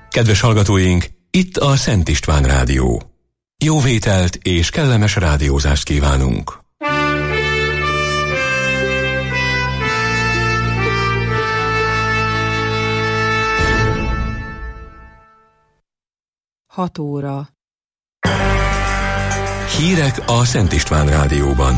Kedves hallgatóink, itt a Szent István Rádió. Jó vételt és kellemes rádiózást kívánunk! Hat óra. Hírek a Szent István Rádióban.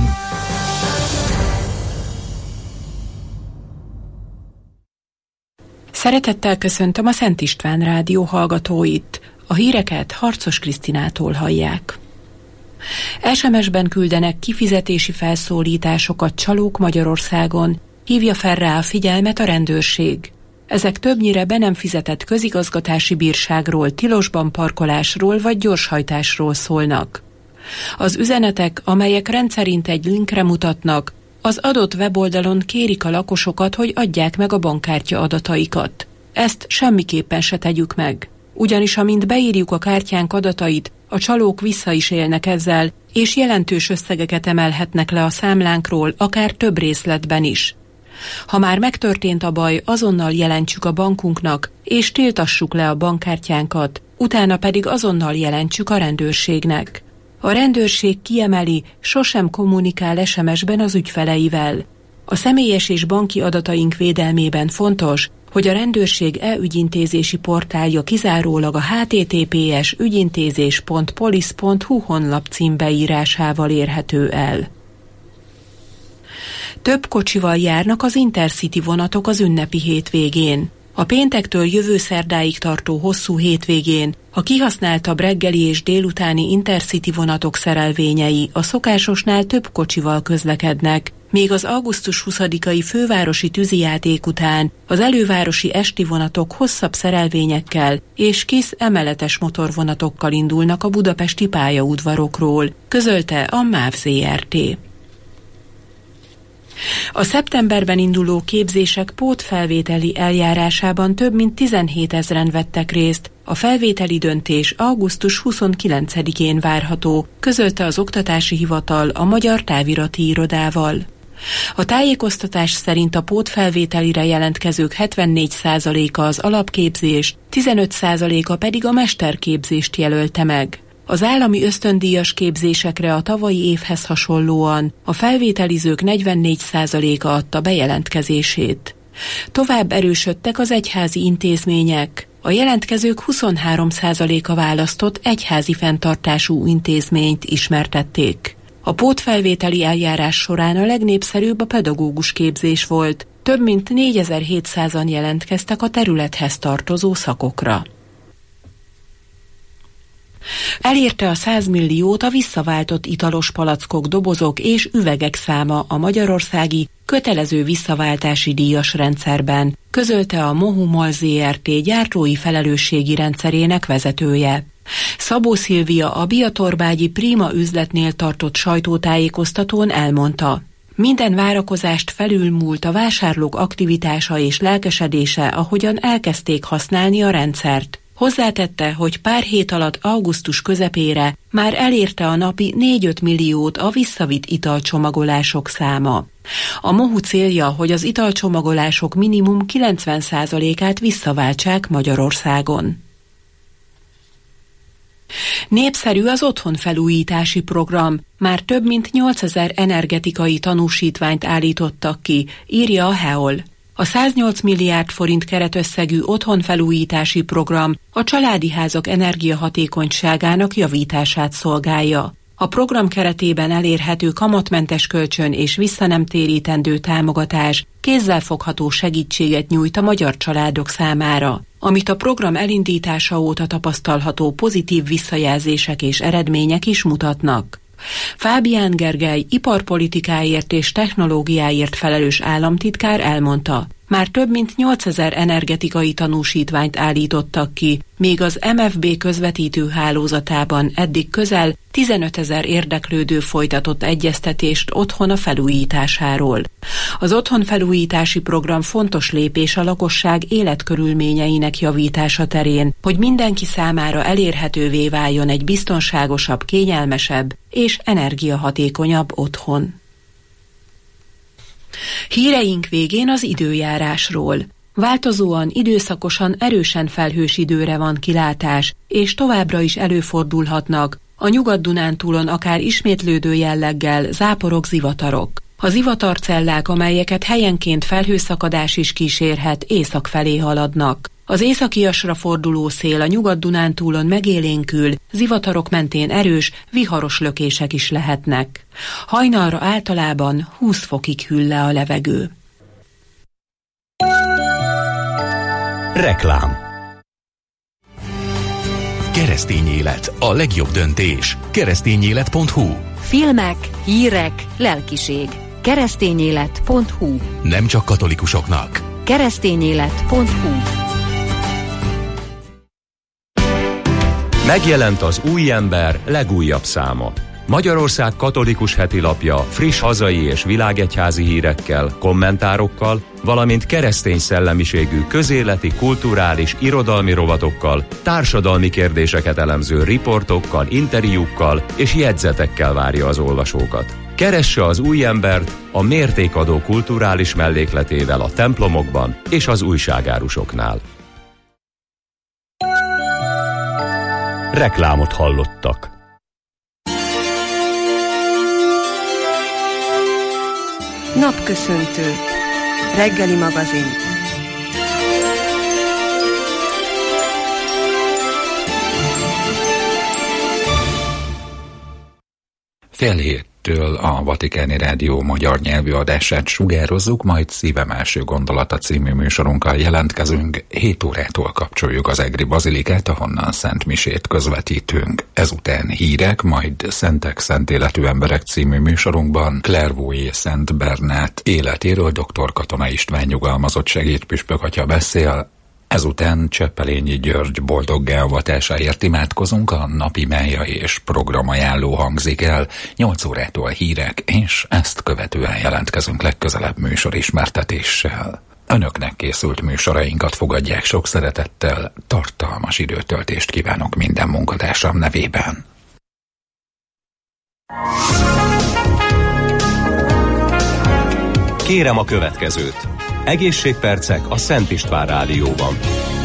Szeretettel köszöntöm a Szent István Rádió hallgatóit. A híreket Harcos Krisztinától hallják. SMS-ben küldenek kifizetési felszólításokat csalók Magyarországon, hívja fel rá a figyelmet a rendőrség. Ezek többnyire be nem fizetett közigazgatási bírságról, tilosban parkolásról vagy gyorshajtásról szólnak. Az üzenetek, amelyek rendszerint egy linkre mutatnak, az adott weboldalon kérik a lakosokat, hogy adják meg a bankkártya adataikat. Ezt semmiképpen se tegyük meg. Ugyanis amint beírjuk a kártyánk adatait, a csalók vissza is élnek ezzel, és jelentős összegeket emelhetnek le a számlánkról, akár több részletben is. Ha már megtörtént a baj, azonnal jelentsük a bankunknak, és tiltassuk le a bankkártyánkat, utána pedig azonnal jelentsük a rendőrségnek. A rendőrség kiemeli, sosem kommunikál SMS-ben az ügyfeleivel. A személyes és banki adataink védelmében fontos, hogy a rendőrség e-ügyintézési portálja kizárólag a https ügyintézés.police.hu honlap címbeírásával érhető el. Több kocsival járnak az Intercity vonatok az ünnepi hétvégén. A péntektől jövő szerdáig tartó hosszú hétvégén a kihasználtabb reggeli és délutáni Intercity vonatok szerelvényei a szokásosnál több kocsival közlekednek, míg az augusztus 20-ai fővárosi tűzijáték után az elővárosi esti vonatok hosszabb szerelvényekkel és kis emeletes motorvonatokkal indulnak a budapesti pályaudvarokról, közölte a MÁV Zrt. A szeptemberben induló képzések pótfelvételi eljárásában több mint 17 000-en vettek részt. A felvételi döntés augusztus 29-én várható, közölte az Oktatási Hivatal a Magyar Távirati Irodával. A tájékoztatás szerint a pótfelvételire jelentkezők 74%-a az alapképzést, 15%-a pedig a mesterképzést jelölte meg. Az állami ösztöndíjas képzésekre a tavalyi évhez hasonlóan a felvételizők 44%-a adta bejelentkezését. Tovább erősödtek az egyházi intézmények. A jelentkezők 23%-a választott egyházi fenntartású intézményt, ismertették. A pótfelvételi eljárás során a legnépszerűbb a pedagógus képzés volt. Több mint 4700-an jelentkeztek a területhez tartozó szakokra. Elérte a 100 milliót a visszaváltott italos palackok, dobozok és üvegek száma a magyarországi kötelező visszaváltási díjas rendszerben, közölte a Mohu-Mol Zrt. Gyártói felelősségi rendszerének vezetője. Szabó Szilvia a Biatorbágyi Prima üzletnél tartott sajtótájékoztatón elmondta: minden várakozást felülmúlt a vásárlók aktivitása és lelkesedése, ahogyan elkezdték használni a rendszert. Hozzátette, hogy pár hét alatt augusztus közepére már elérte a napi 4-5 milliót a visszavitt italcsomagolások száma. A Mohu célja, hogy az italcsomagolások minimum 90%-át visszaváltsák Magyarországon. Népszerű az otthonfelújítási program, már több mint 8000 energetikai tanúsítványt állítottak ki, írja a HEOL. A 108 milliárd forint keretösszegű otthonfelújítási program a családi házak energiahatékonyságának javítását szolgálja. A program keretében elérhető kamatmentes kölcsön és visszanemtérítendő támogatás kézzelfogható segítséget nyújt a magyar családok számára, amit a program elindítása óta tapasztalható pozitív visszajelzések és eredmények is mutatnak. Fábián Gergely iparpolitikáért és technológiáért felelős államtitkár elmondta, már több mint 8000 energetikai tanúsítványt állítottak ki, míg az MFB közvetítő hálózatában eddig közel 15 000 érdeklődő folytatott egyeztetést otthona felújításáról. Az otthonfelújítási program fontos lépés a lakosság életkörülményeinek javítása terén, hogy mindenki számára elérhetővé váljon egy biztonságosabb, kényelmesebb és energiahatékonyabb otthon. Híreink végén az időjárásról. Változóan, időszakosan erősen felhős időre van kilátás, és továbbra is előfordulhatnak a Nyugat-Dunántúlon akár ismétlődő jelleggel záporok, zivatarok. A zivatarcellák, amelyeket helyenként felhőszakadás is kísérhet, észak felé haladnak. Az északiasra forduló szél a Nyugat-Dunántúlon megélénkül, zivatarok mentén erős, viharos lökések is lehetnek. Hajnalra általában 20 fokig hűl le a levegő. Reklám. Keresztény élet, a legjobb döntés. Keresztényélet.hu. Filmek, hírek, lelkiség. Keresztényélet.hu. Nem csak katolikusoknak. Keresztényélet.hu. Megjelent az Új Ember legújabb száma. Magyarország katolikus hetilapja friss hazai és világegyházi hírekkel, kommentárokkal, valamint keresztény szellemiségű közéleti, kulturális, irodalmi rovatokkal, társadalmi kérdéseket elemző riportokkal, interjúkkal és jegyzetekkel várja az olvasókat. Keresse az Új Embert a mértékadó kulturális mellékletével a templomokban és az újságárusoknál. Reklámot hallottak. Napköszöntő. Reggeli magazin. Fél héttől a Vatikáni Rádió magyar nyelvű adását sugározzuk, majd Szívem első gondolata című műsorunkkal jelentkezünk. 7 órától kapcsoljuk az egri bazilikát, ahonnan szentmisét közvetítünk. Ezután hírek, majd Szentek, szent életű emberek című műsorunkban Clairvaux Szent Bernát életéről dr. Katona István nyugalmazott segédpüspök atya beszél. Ezután Cseppelényi György boldoggá avatásáért imádkozunk, a napi mája és programajánló hangzik el, 8 órától hírek, és ezt követően jelentkezünk legközelebb műsorismertetéssel. Önöknek készült műsorainkat fogadják sok szeretettel, tartalmas időtöltést kívánok minden munkatársam nevében. Kérem a következőt. Egészségpercek a Szent István Rádióban.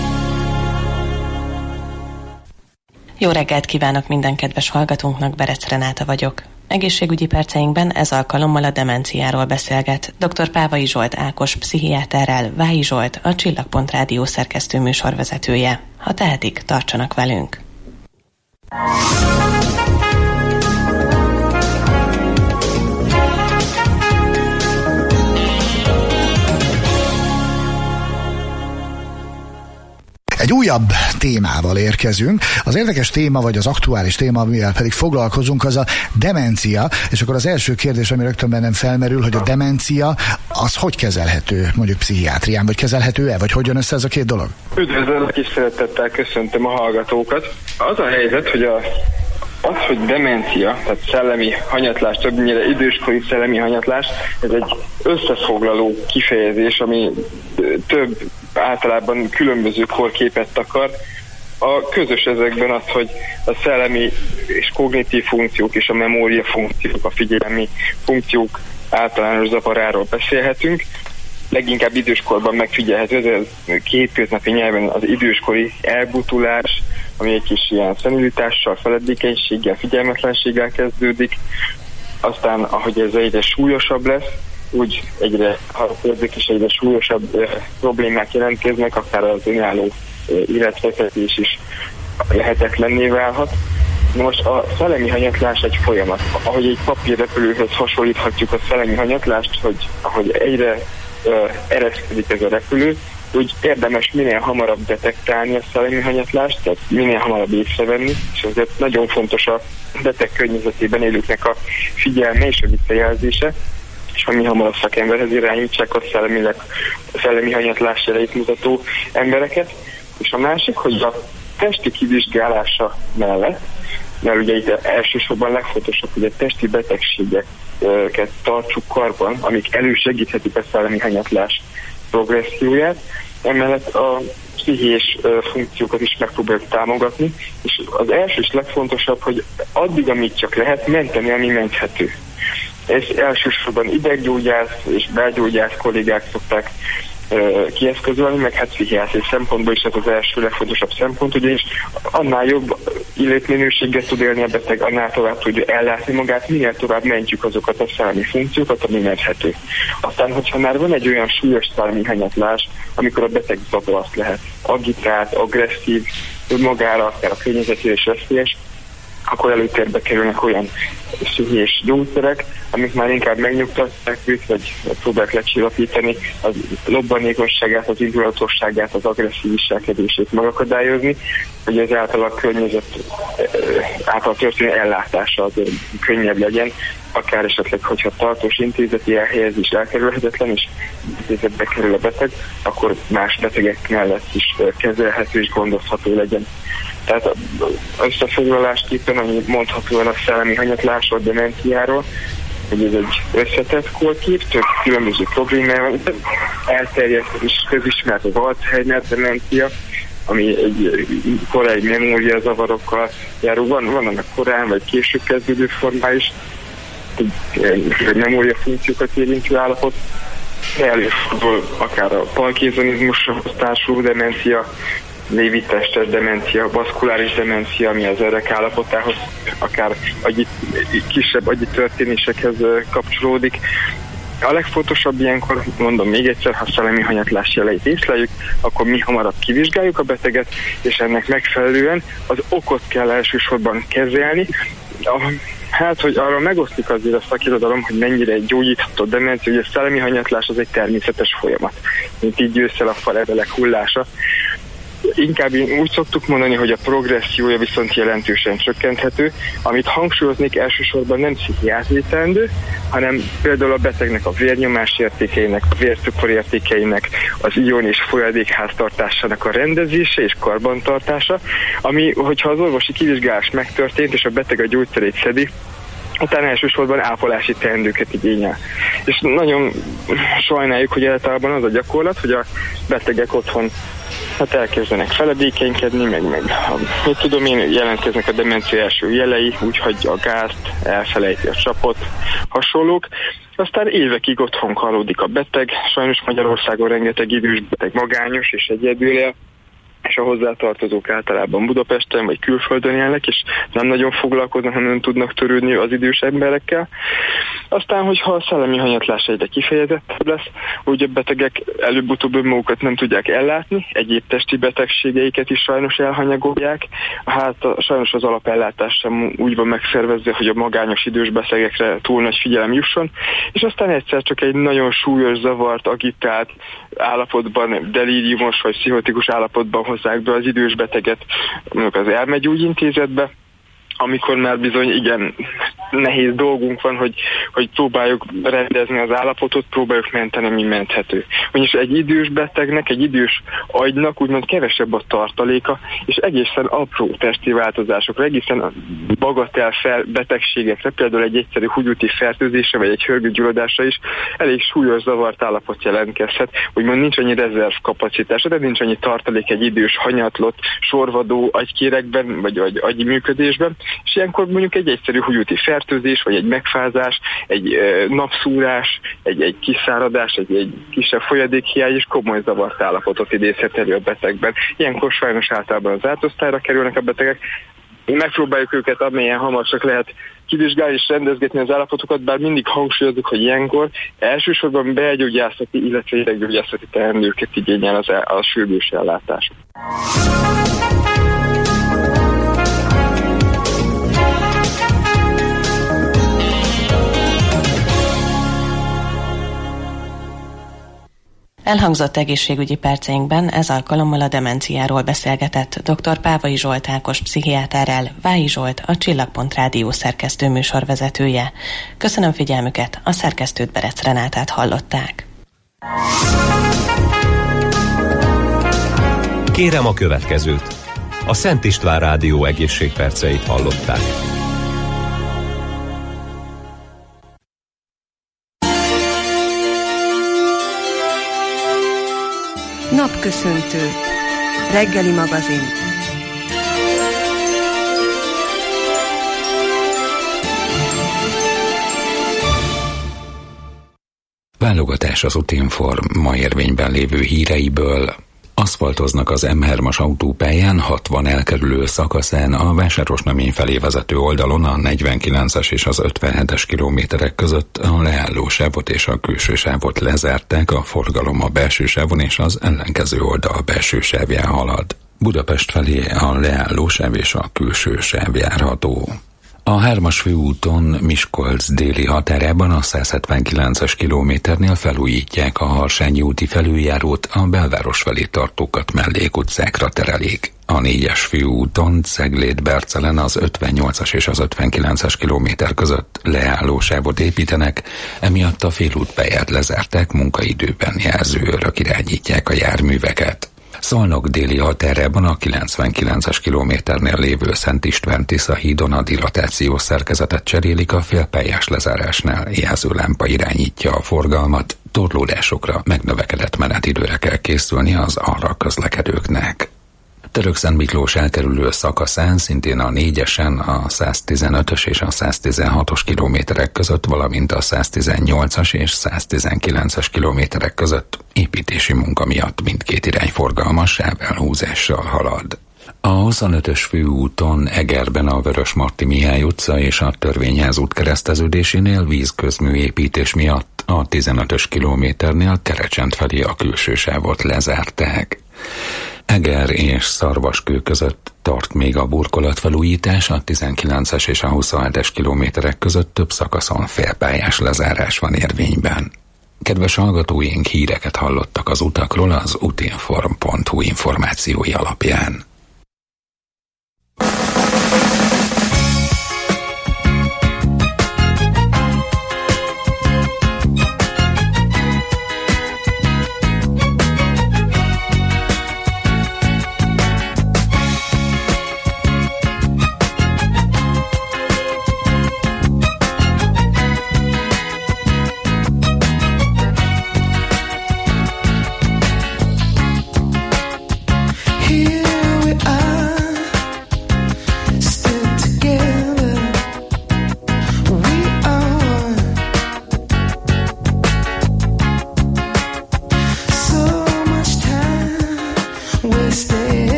Jó reggelt kívánok minden kedves hallgatónknak, Berec Renáta vagyok. Egészségügyi perceinkben ez alkalommal a demenciáról beszélget dr. Pávai Zsolt Ákos pszichiáterrel, Vályi Zsolt, a Csillagpont Rádió szerkesztő műsorvezetője. Ha tehetik, tartsanak velünk! Egy újabb témával érkezünk. Az érdekes téma, vagy az aktuális téma, amivel pedig foglalkozunk, az a demencia, és akkor az első kérdés, ami rögtön bennem felmerül, hogy a demencia, az hogy kezelhető, mondjuk pszichiátrián, vagy kezelhető-e, vagy hogy jön össze ez a két dolog? Üdvözlök és szeretettel köszöntöm a hallgatókat. Az a helyzet, hogy hogy demencia, tehát szellemi hanyatlás, többnyire időskori szellemi hanyatlás, ez egy összefoglaló kifejezés, ami több általában különböző korképet takar. A közös ezekben az, hogy a szellemi és kognitív funkciók és a memória funkciók, a figyelmi funkciók általános zavaráról beszélhetünk. Leginkább időskorban megfigyelhető, ez hétköznapi nyelven az időskori elbutulás, ami egy kis ilyen szenilitással, feledékenységgel, figyelmetlenséggel kezdődik. Aztán, ahogy ez egyre súlyosabb lesz, úgy egyre harapódik és egyre súlyosabb problémák jelentkeznek, akár az önálló életvezetés is lehetetlenné válhat. Na most a szellemi hanyatlás egy folyamat. Ahogy egy papírrepülőhöz hasonlíthatjuk a szellemi hanyatlást, hogy ahogy egyre ereszkedik ez a repülő, úgy érdemes minél hamarabb detektálni a szellemi hanyatlást, tehát minél hamarabb észrevenni, és ezért nagyon fontos a beteg környezetében élőknek a figyelme és a visszajelzése, és ha mi hamarabb szakemberhez irányítsák a szellemi hanyatlás jeleit mutató embereket. És a másik, hogy a testi kivizsgálása mellett, mert ugye itt elsősorban legfontosabb, hogy a testi betegségeket tartsuk karban, amik elősegíthetik a szellemi hanyatlás progresszióját, emellett a pszichés funkciókat is megpróbáljuk támogatni, és az első és legfontosabb, hogy addig, amíg csak lehet, menteni, ami menthető. Ez elsősorban ideggyógyász és belgyógyász kollégák szokták kieszközölni, meg hát pszichiátriai szempontból is ez az első legfontosabb szempont, ugyanis annál jobb életminőséget tud élni a beteg, annál tovább tudja ellátni magát, minél tovább mentjük azokat a szellemi funkciókat, ami menthető. Aztán, hogyha már van egy olyan súlyos szellemi hanyatlás, amikor a beteg zavart lehet, agitált, agresszív, magára, akár a környezetére is veszélyes, akkor előtérbe kerülnek olyan pszichés gyógyszerek, amik már inkább megnyugtatják őt, vagy próbálják lecsillapítani az lobbanékonyságát, az indulatosságát, az agresszív viselkedését megakadályozni, hogy ezáltal a környezet által történő ellátása azért könnyebb legyen, akár esetleg, hogyha tartós intézeti elhelyezés elkerülhetetlen, és intézetbe kerül a beteg, akkor más betegek mellett is kezelhető és gondozható legyen. Tehát összefoglalásképpen, ami mondhatóan a szellemi hanyatlásról, demenciáról, hogy ez egy összetett kórkép, több különböző problémával, elterjedt és közismert az Alzheimer demencia, ami egy korai memóriazavarokkal járó, vannak korán vagy később kezdődő formá is, egy memóriafunkciókat érintő állapot, előfordul akár a parkinsonizmushoz társuló demencia, lévi-testes demencia, baszkuláris demencia, ami az öreg állapotához, akár kisebb agyi történésekhez kapcsolódik. A legfontosabb ilyenkor, mondom még egyszer, ha szellemi hanyatlás jeleit észleljük, akkor mi hamarabb kivizsgáljuk a beteget, és ennek megfelelően az okot kell elsősorban kezelni. Hát, hogy arra megosztik azért a szakirodalom, hogy mennyire egy gyógyítható demencia, hogy a szellemi hanyatlás az egy természetes folyamat, mint így ősszel a falevelek hullása. Inkább úgy szoktuk mondani, hogy a progressziója viszont jelentősen csökkenthető, amit hangsúlyoznék elsősorban nem pszichiátriai teendő, hanem például a betegnek a vérnyomás értékeinek, a vércukor értékeinek, az ion és folyadékháztartásának a rendezése és karbantartása, ami, hogyha az orvosi kivizsgálás megtörtént és a beteg a gyógyszerét szedi, utána elsősorban ápolási teendőket igényel. És nagyon sajnáljuk, hogy általában az a gyakorlat, hogy a betegek otthon elkezdenek feledékenykedni, meg mit tudom én, jelentkeznek a demencia első jelei, úgy hagyja a gázt, elfelejti a csapot, hasonlók. Aztán évekig otthon kalódik a beteg, sajnos Magyarországon rengeteg idős beteg magányos és egyedül él, és a hozzátartozók általában Budapesten vagy külföldön élnek, és nem nagyon foglalkoznak, nem tudnak törődni az idős emberekkel. Aztán, hogyha a szellemi hanyatlás egyre kifejezettebb lesz, hogy a betegek előbb-utóbb önmagukat nem tudják ellátni, egyéb testi betegségeiket is sajnos elhanyagolják, hát sajnos az alapellátás sem úgy van megszervezve, hogy a magányos idős betegekre túl nagy figyelem jusson, és aztán egyszer csak egy nagyon súlyos, zavart, agitált állapotban, delíriumos vagy pszichotikus állapotban hozzák be az idős beteget mondjuk az elmegyógyintézetbe, amikor már bizony igen nehéz dolgunk van, hogy próbáljuk rendezni az állapotot, próbáljuk menteni, ami menthető. Ugyanis egy idős betegnek, egy idős agynak úgymond kevesebb a tartaléka, és egészen apró testi változásokra, egészen bagatel betegségekre, például egy egyszerű húgyúti fertőzésre, vagy egy hörgőgyulladásra is elég súlyos zavart állapot jelentkezhet. Úgymond nincs annyi rezervkapacitása, de nincs annyi tartalék egy idős hanyatlott, sorvadó agykérekben, vagy agyi működésben, és ilyenkor mondjuk egy egyszerű húgyúti fertőzés, vagy egy megfázás, egy napszúrás, egy kiszáradás, egy kisebb folyadékhiány és komoly zavart állapotot idézhet elő a betegben. Ilyenkor sajnos általában az átosztályra kerülnek a betegek. Megpróbáljuk őket amilyen hamar csak lehet kivizsgálni és rendezgetni az állapotokat, bár mindig hangsúlyozzuk, hogy ilyenkor elsősorban belgyógyászati, illetve ideggyógyászati teendőket igényel a sürgős ellátás. Elhangzott egészségügyi perceinkben ez alkalommal a demenciáról beszélgetett dr. Pávai Zsolt Ákos pszichiáterrel, Vályi Zsolt, a Csillagpont Rádió szerkesztő műsorvezetője. Köszönöm figyelmüket, a szerkesztőt, Berec Renátát hallották. Kérem a következőt. A Szent István Rádió egészségperceit hallották. Napköszöntő. Reggeli magazin. Válogatás az Utinform ma érvényben lévő híreiből. Aszfaltoznak az M3-as autópályán 60 elkerülő szakaszán a Vásárosnamény felé vezető oldalon a 49-es és az 57-es kilométerek között a leálló sávot és a külső sávot lezárták, a forgalom a belső sávon és az ellenkező oldal belső sávján halad. Budapest felé a leálló sáv és a külső sáv járható. A 3-as főúton Miskolc déli határában a 179-es kilométernél felújítják a Harsányi úti felüljárót, a belváros felé tartókat mellékutcákra terelik. A 4-es főúton Cegléd-Bercelen az 58-as és az 59-es kilométer között leállósávot építenek, emiatt a félútpályát lezárták, munkaidőben jelzőőrök irányítják a járműveket. Szolnok déli határában a 99-es kilométernél lévő Szent István-Tisza hídon a dilatációs szerkezetet cserélik, a félpályás lezárásnál jelzőlámpa irányítja a forgalmat, torlódásokra, megnövekedett menetidőre kell készülni az arra közlekedőknek. Törökszentmiklós elkerülő szakaszán szintén a 4-esen, a 115-ös és a 116-os kilométerek között, valamint a 118-as és 119-es kilométerek között építési munka miatt mindkét irány forgalmas sávelhúzással halad. A 25-ös főúton Egerben a Vörösmarty Mihály utca és a Törvényház út kereszteződésénél vízközműépítés miatt a 15-ös kilométernél Kerecsent felé a külső sávot lezárták. Eger és Szarvaskő között tart még a burkolatfelújítás, a 19-es és a 27-es kilométerek között több szakaszon félpályás lezárás van érvényben. Kedves hallgatóink, híreket hallottak az utakról az utinform.hu információi alapján. Here we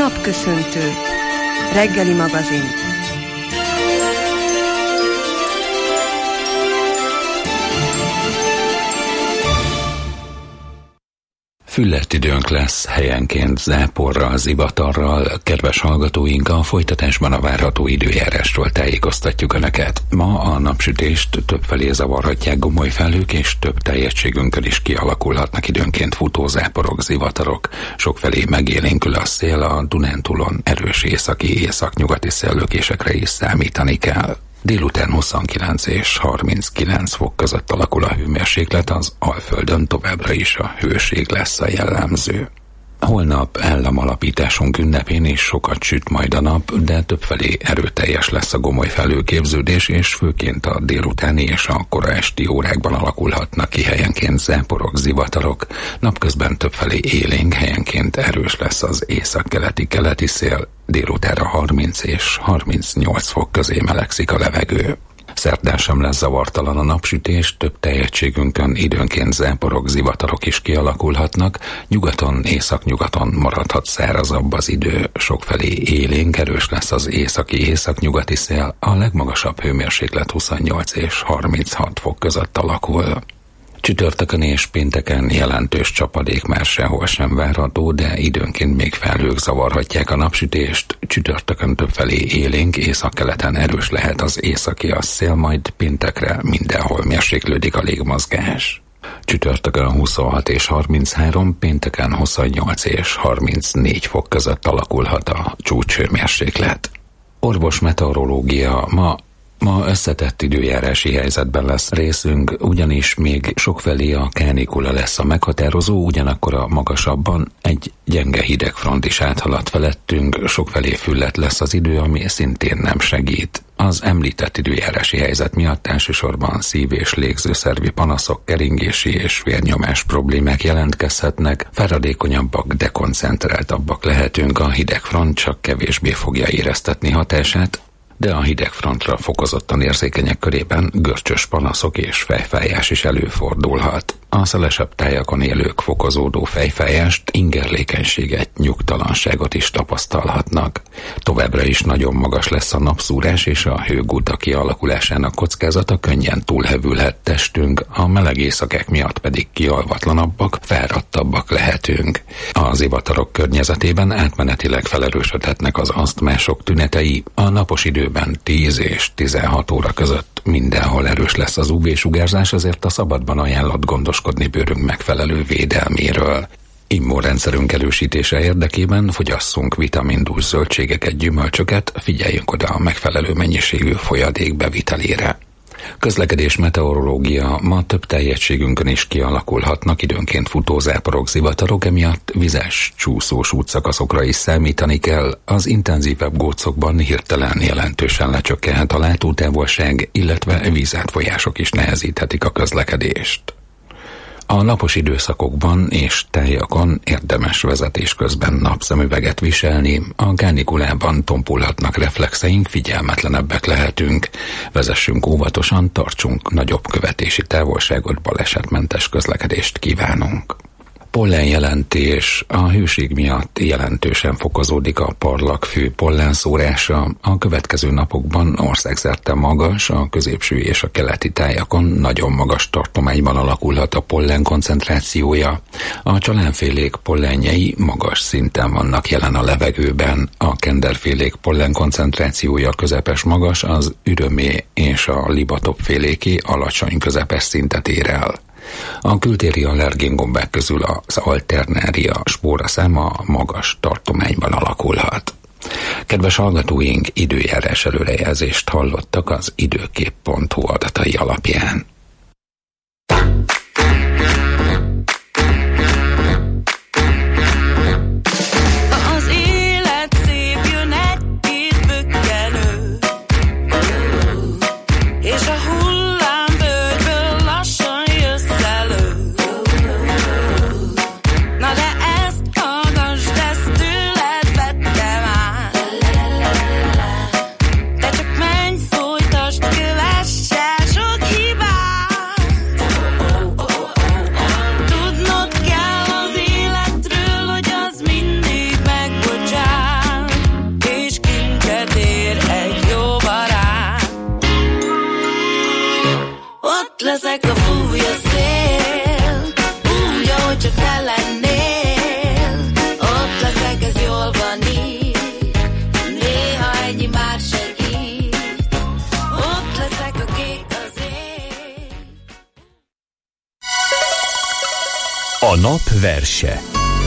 Napköszöntő. Reggeli magazin. Füllett időnk lesz, helyenként záporral, zivatarral. Kedves hallgatóink, a folytatásban a várható időjárásról tájékoztatjuk Önöket. Ma a napsütést többfelé zavarhatják gomoly felhők, és több teljességünkön is kialakulhatnak időnként futózáporok, zivatarok. Sokfelé megélénkül a szél, a Dunántúlon erős északi-északnyugati széllökésekre is számítani kell. Délután 29 és 39 fok között alakul a hőmérséklet, az Alföldön továbbra is a hőség lesz a jellemző. Holnap államalapításunk ünnepén is sokat süt majd a nap, de többfelé erőteljes lesz a gomoly felhőképződés, és főként a délutáni és a kora esti órákban alakulhatnak ki helyenként záporok, zivatarok. Napközben többfelé élénk, helyenként erős lesz az északkeleti szél, délutára 30 és 38 fok közé melegszik a levegő. Szerdán sem lesz zavartalan a napsütés, több teljességünkön időnként záporok, zivatarok is kialakulhatnak, nyugaton, északnyugaton maradhat szárazabb az idő, sokfelé élénk, erős lesz az északi-északnyugati szél, a legmagasabb hőmérséklet 28 és 36 fok között alakul. Csütörtökön és pénteken jelentős csapadék már sehol sem várható, de időnként még felhők zavarhatják a napsütést. Csütörtökön többfelé élénk, északkeleten erős lehet az északi szél, majd péntekre mindenhol mérséklődik a légmozgás. Csütörtökön 26 és 33, pénteken 28 és 34 fok között alakulhat a csúcshőmérséklet. Orvos meteorológia. Ma összetett időjárási helyzetben lesz részünk, ugyanis még sokfelé a kánikula lesz a meghatározó, ugyanakkor a magasabban egy gyenge hidegfront is áthaladt felettünk, sokfelé füllett lesz az idő, ami szintén nem segít. Az említett időjárási helyzet miatt elsősorban szív- és légzőszervi panaszok, keringési és vérnyomás problémák jelentkezhetnek, fáradékonyabbak, dekoncentráltabbak lehetünk, a hidegfront csak kevésbé fogja éreztetni hatását, de a hidegfrontra fokozottan érzékenyek körében görcsös panaszok és fejfájás is előfordulhat. A szelesebb tájakon élők fokozódó fejfájást, ingerlékenységet, nyugtalanságot is tapasztalhatnak. Továbbra is nagyon magas lesz a napszúrás és a hőgúta kialakulásának kockázata, könnyen túlhevülhet testünk, a meleg éjszakák miatt pedig kialvatlanabbak, fáradtabbak lehetünk. Az zivatarok környezetében átmenetileg felerősödhetnek az asztmások tünetei, a napos időben 10 és 16 óra között mindenhol erős lesz az UV-sugárzás, ezért a szabadban ajánlott gondoskodni bőrünk megfelelő védelméről. Immunrendszerünk erősítése érdekében fogyasszunk vitamindús zöldségeket, gyümölcsöket, figyeljünk oda a megfelelő mennyiségű folyadék bevitelére. Közlekedés, meteorológia. Ma több teljességünkön is kialakulhatnak időnként futózáporok, zivatarok, emiatt vizes, csúszós útszakaszokra is számítani kell. Az intenzívebb gócokban hirtelen jelentősen lecsökkenhet a látótávolság, illetve vízátfolyások is nehezíthetik a közlekedést. A napos időszakokban és tájakon érdemes vezetés közben napszemüveget viselni, a kánikulában tompulhatnak reflexeink, figyelmetlenebbek lehetünk. Vezessünk óvatosan, tartsunk nagyobb követési távolságot, balesetmentes közlekedést kívánunk. Pollenjelentés. A hőség miatt jelentősen fokozódik a parlagfű pollenszórása. A következő napokban országszerte magas, a középső és a keleti tájakon nagyon magas tartományban alakulhat a pollen koncentrációja. A csalánfélék pollenjei magas szinten vannak jelen a levegőben. A kenderfélék pollen koncentrációja közepes magas, az ürömé és a libatopféléké alacsony közepes szintet ér el. A kültéri allergéngombák közül az alternária spóraszáma magas tartományban alakulhat. Kedves hallgatóink, időjárás előrejelzést hallottak az időkép.hu adatai alapján. Te csak menj, folytasd, kövesse sok hibát. Ott leszek, a fúj a szél, úgy, ahogy csak te lennél. Ott leszek, ez jól van így, néha ennyi már segít. Ott leszek, a kék az ég. A nap verse.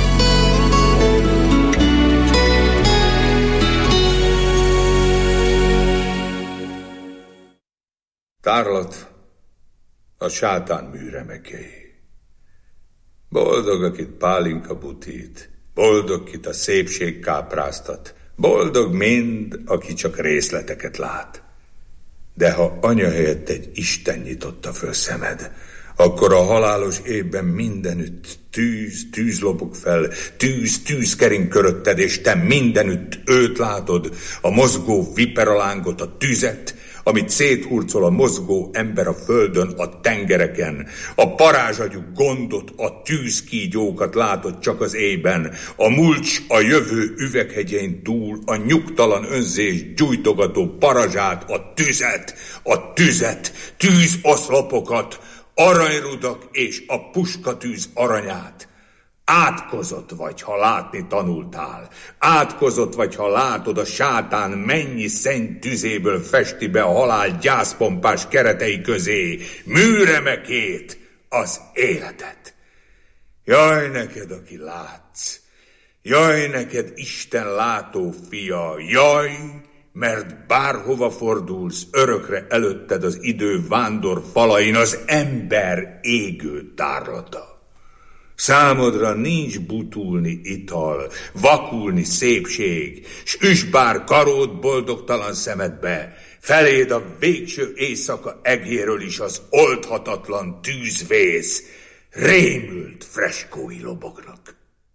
Tárlat a sátán műremekei. Boldog, akit pálinka butít, boldog, kit a szépség kápráztat, boldog mind, aki csak részleteket lát. De ha anya helyett egy Isten nyitotta föl szemed, akkor a halálos évben mindenütt tűz lobog fel, tűz kering körötted, és te mindenütt őt látod, a mozgó viperalángot, a tüzet, amit széthurcol a mozgó ember a földön, a tengereken. A parázsagyú gondot, a tűzkígyókat látod csak az éjben, a mulcs a jövő üveghegyén túl, a nyugtalan önzés gyújtogató parazsát, a tüzet, tűzoszlopokat, aranyrudak és a puskatűz aranyát. Átkozott vagy, ha látni tanultál. Átkozott vagy, ha látod, a sátán mennyi szenny tüzéből festi be a halál gyászpompás keretei közé műremekét, az életet. Jaj neked, aki látsz! Jaj neked, Isten látó fia! Jaj, mert bárhova fordulsz, örökre előtted az idő vándor falain az ember égő tárlata. Számodra nincs butulni ital, vakulni szépség, s üss bár karód boldogtalan szemedbe, feléd a végső éjszaka egéről is az oldhatatlan tűzvész, rémült freskói lobognak.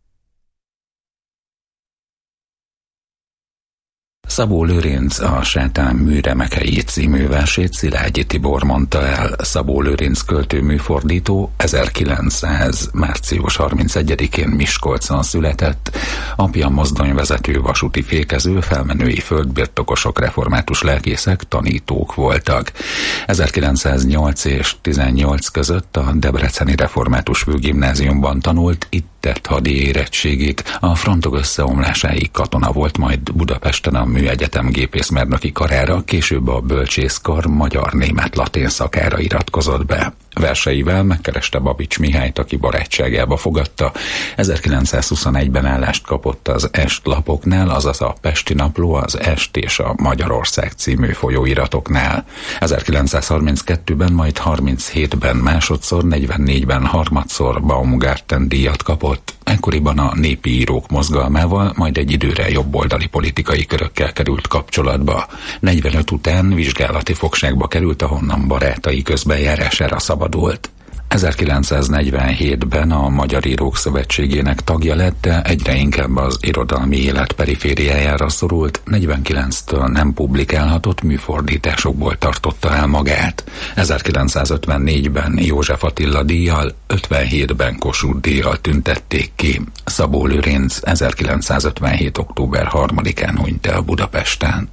Szabó Lőrinc a Sátán műremekei című versét Szilágyi Tibor mondta el. Szabó Lőrinc költő-műfordító 1900. március 31-én Miskolcon született. Apja mozdonyvezető, vasúti fékező, felmenői földbirtokosok, református lelkészek, tanítók voltak. 1908 és 18 között a Debreceni Református Főgimnáziumban tanult, itt tett hadi érettségit, a frontok összeomlásáig katona volt, majd Budapesten a Műegyetem gépészmérnöki karára, később a bölcsészkar magyar-német-latin szakára iratkozott be. Verseivel megkereste Babics Mihályt, aki barátságába fogadta. 1921-ben állást kapott az Est lapoknál, azaz a Pesti Napló, az Est és a Magyarország című folyóiratoknál. 1932-ben, majd 37-ben másodszor, 44-ben harmadszor Baumgarten díjat kapott. Ekkoriban a népi írók mozgalmával, majd egy időre jobboldali politikai körökkel került kapcsolatba. 45 után vizsgálati fogságba került, ahonnan barátai közbenjárására szabadult. 1947-ben a Magyar Írók Szövetségének tagja lett, de egyre inkább az irodalmi élet perifériájára szorult, 49-től nem publikálhatott műfordításokból tartotta el magát. 1954-ben József Attila díjjal, 57-ben Kossuth díjjal tüntették ki. Szabó Lőrinc 1957. október 3-án hunyt el Budapesten.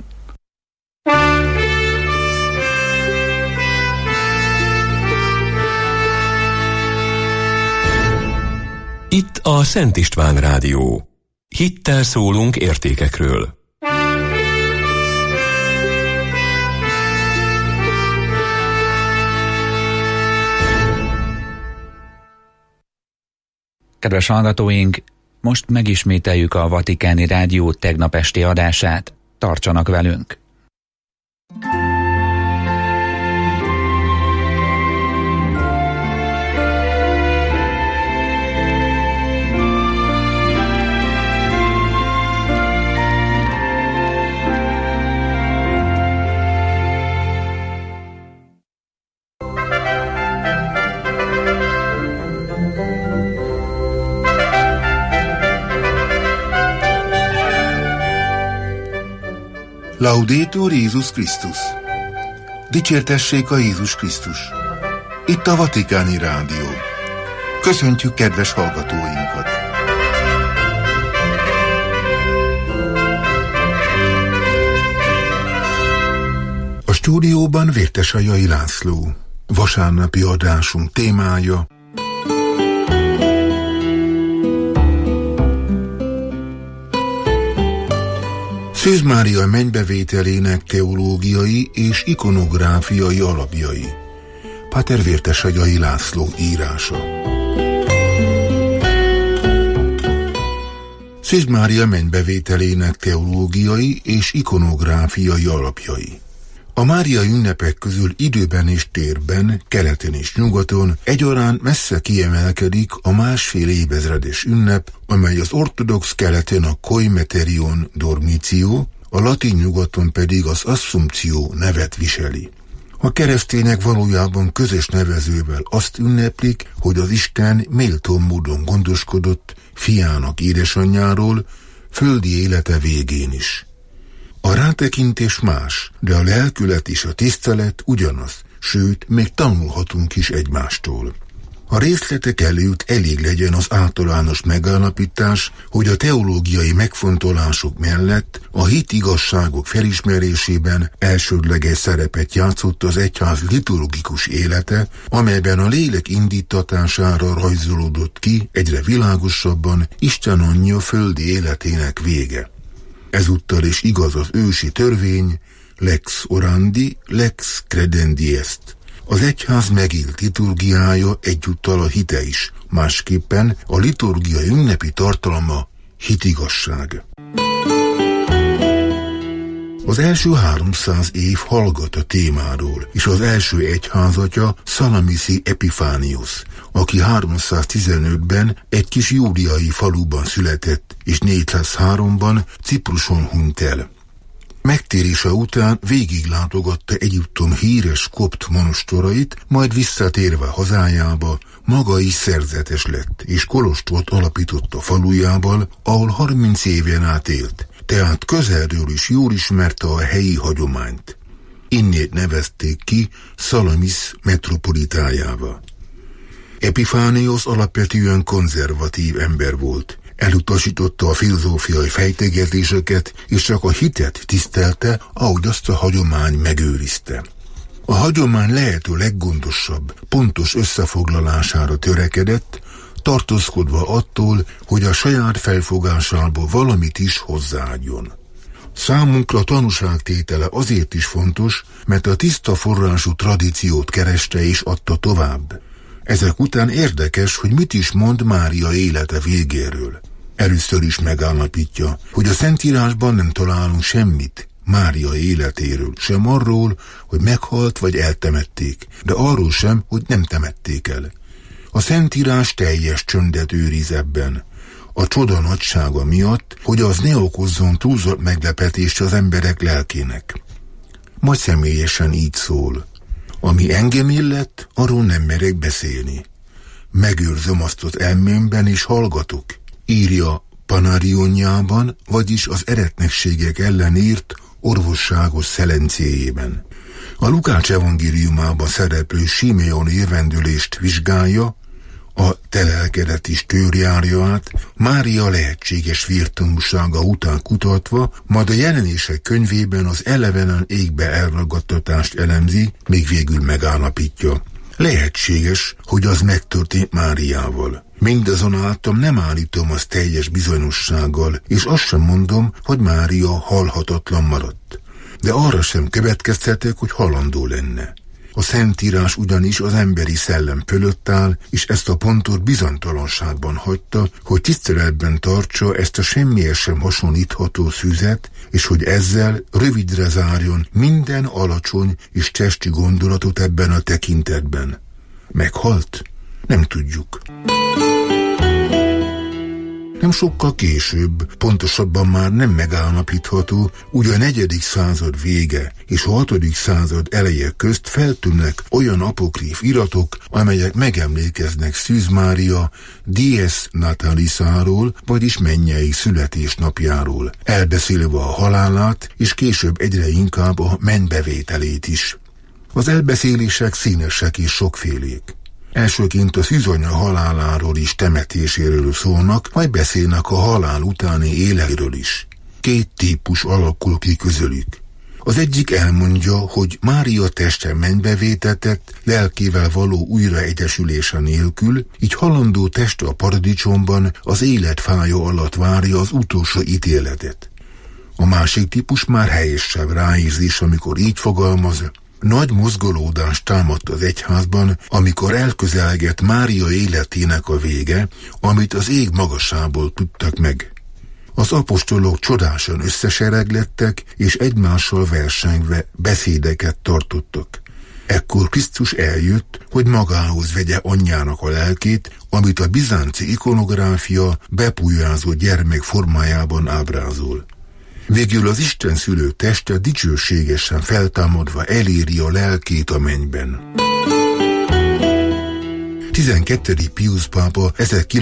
Itt a Szent István Rádió. Hittel szólunk értékekről. Kedves hallgatóink, most megismételjük a Vatikáni Rádió tegnap esti adását. Tartsanak velünk! Laudetur Jézus Krisztus! Dicsértessék a Jézus Krisztus! Itt a Vatikáni Rádió. Köszöntjük kedves hallgatóinkat! A stúdióban Vértesajai László. Vasárnapi adásunk témája Szűz Mária mennybevételének teológiai és ikonográfiai alapjai. Páter Vértesagyai László írása. Szűz Mária mennybevételének teológiai és ikonográfiai alapjai. A máriai ünnepek közül időben és térben, keleten és nyugaton egyaránt messze kiemelkedik a másfél évezredes ünnep, amely az ortodox keleten a Koimeterion Dormitio, a latin nyugaton pedig az Assumptio nevet viseli. A keresztények valójában közös nevezővel azt ünneplik, hogy az Isten méltó módon gondoskodott fiának édesanyjáról, földi élete végén is. A rátekintés más, de a lelkület és a tisztelet ugyanaz, sőt, még tanulhatunk is egymástól. A részletek előtt elég legyen az általános megállapítás, hogy a teológiai megfontolások mellett a hit igazságok felismerésében elsődleges szerepet játszott az egyház liturgikus élete, amelyben a lélek indítatására rajzolódott ki egyre világosabban Isten anyja földi életének vége. Ezúttal is igaz az ősi törvény, lex orandi, lex credendi est. Az egyház megélt liturgiája egyúttal a hite is, másképpen a liturgia ünnepi tartalma hitigasság. Az első 300 év hallgat a témáról, és az első egyházatja Szalamiszi Epifániusz, aki 315-ben egy kis júliai faluban született, és 403-ban Cipruson hunyt el. Megtérése után végiglátogatta Egyiptom híres kopt monostorait, majd visszatérve hazájába maga is szerzetes lett, és kolostort alapított a falujával, ahol 30 éven át élt, tehát közelről is jól ismerte a helyi hagyományt. Innét nevezték ki Szalamisz metropolitájává. Epifániusz alapvetően konzervatív ember volt. Elutasította a filozófiai fejtegetéseket, és csak a hitet tisztelte, ahogy azt a hagyomány megőrizte. A hagyomány lehető leggondosabb, pontos összefoglalására törekedett, tartózkodva attól, hogy a saját felfogásából valamit is hozzáadjon. Számunkra tanúságtétele azért is fontos, mert a tiszta forrású tradíciót kereste és adta tovább. Ezek után érdekes, hogy mit is mond Mária élete végéről. Először is megállapítja, hogy a Szentírásban nem találunk semmit Mária életéről, sem arról, hogy meghalt vagy eltemették, de arról sem, hogy nem temették el. A Szentírás teljes csöndet őriz ebben. A csoda nagysága miatt, hogy az ne okozzon túlzott meglepetést az emberek lelkének. Majd személyesen így szól. Ami engem illet, arról nem merek beszélni. Megőrzöm azt az elmémben és hallgatok, írja Panarionjában, vagyis az eretnekségek ellen írt orvosságos szelencéjében. A Lukács evangéliumában szereplő Simeoni jövendőlést vizsgálja, a te lelkedet is körjárja át, Mária lehetséges vértanúsága után kutatva, majd a jelenések könyvében az elevenen égbe elragadtatást elemzi, még végül megállapítja. Lehetséges, hogy az megtörtént Máriával. Mindazonáltal nem állítom azt teljes bizonyossággal, és azt sem mondom, hogy Mária halhatatlan maradt. De arra sem következtetek, hogy halandó lenne. A Szentírás ugyanis az emberi szellem fölött áll, és ezt a pontot bizonytalanságban hagyta, hogy tiszteletben tartsa ezt a semmihez sem hasonlítható szüzet, és hogy ezzel rövidre zárjon minden alacsony és testi gondolatot ebben a tekintetben. Meghalt? Nem tudjuk. Nem sokkal később, pontosabban már nem megállapítható, ugye a 4. század vége és a 6. század eleje közt feltűnnek olyan apokríf iratok, amelyek megemlékeznek Szűz Mária dies natalisáról, vagyis mennyei születésnapjáról, elbeszélve a halálát, és később egyre inkább a mennybevételét is. Az elbeszélések színesek és sokfélék. Elsőként a szűzanya haláláról és temetéséről szólnak, majd beszélnek a halál utáni életről is. Két típus alakul ki közülük. Az egyik elmondja, hogy Mária teste mennybe vétetett, lelkével való újraegyesülése nélkül, így halandó teste a paradicsomban az élet fája alatt várja az utolsó ítéletet. A másik típus már helyesebb ráérzés, amikor így fogalmaz: nagy mozgolódás támadt az egyházban, amikor elközelgett Mária életének a vége, amit az ég magasából tudtak meg. Az apostolok csodásan összesereglettek, és egymással versengve beszédeket tartottak. Ekkor Krisztus eljött, hogy magához vegye anyjának a lelkét, amit a bizánci ikonográfia bepujjázó gyermek formájában ábrázol. Végül az Isten szülő teste dicsőségesen feltámadva eléri a lelkét a mennyben. 12. Piusz pápa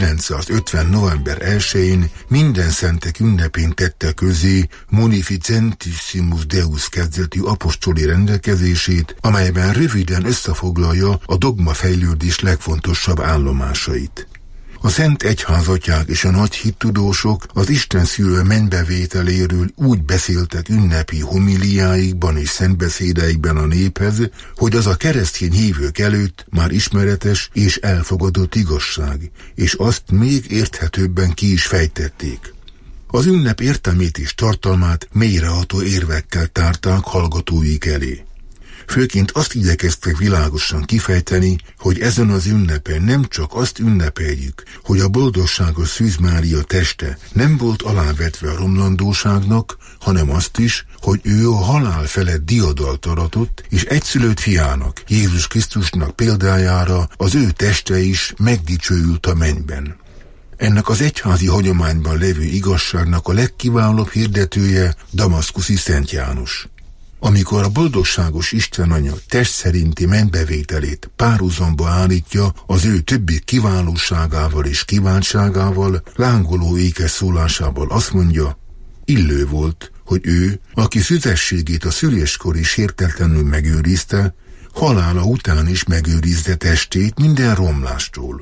1950. november 1-én minden szentek ünnepén tette közé Munificentissimus Deus kezdetű apostoli rendelkezését, amelyben röviden összefoglalja a dogmafejlődés legfontosabb állomásait. A szent egyházatják és a nagy hittudósok az Isten szülő mennybevételéről úgy beszéltek ünnepi homiliáikban és szentbeszédeikben a néphez, hogy az a keresztény hívők előtt már ismeretes és elfogadott igazság, és azt még érthetőbben ki is fejtették. Az ünnep értelmét és tartalmát mélyreható érvekkel tárták hallgatóik elé. Főként azt igyekeztek világosan kifejteni, hogy ezen az ünnepen nem csak azt ünnepeljük, hogy a boldogságos Szűz Mária teste nem volt alávetve a romlandóságnak, hanem azt is, hogy ő a halál felett diadalt aratott, és egyszülött fiának, Jézus Krisztusnak példájára az ő teste is megdicsőült a mennyben. Ennek az egyházi hagyományban levő igazságnak a legkiválóbb hirdetője damaszkuszi Szent János. Amikor a boldogságos Isten Anya test szerinti mennybevételét párhuzamba állítja az ő többi kiválóságával és kívánságával, lángoló ékes szólásával azt mondja: illő volt, hogy ő, aki szüzességét a szüléskor is sértetlenül megőrizte, halála után is megőrizze testét minden romlástól.